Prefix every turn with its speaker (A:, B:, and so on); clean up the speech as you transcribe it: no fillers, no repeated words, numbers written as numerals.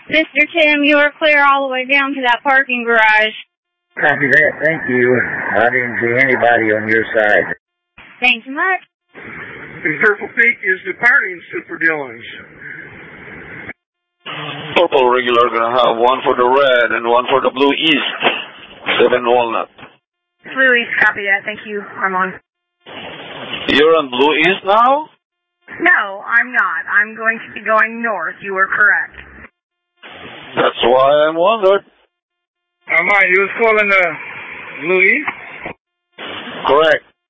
A: Mr. Tim, you are clear all the way down to that parking garage.
B: Copy that. Thank you. I didn't see anybody on your side.
A: Thanks so much.
C: And Purple Peak is departing Super Dillon's.
D: Purple regular gonna have one for the red and one for the blue east. 7 Walnut.
E: Blue East, copy that. Thank you. I'm on.
D: You're on blue east now?
E: No, I'm not. I'm going to be going north. You were correct.
D: That's why I'm wondered.
C: Mike, you was calling the Blue East?
D: Correct.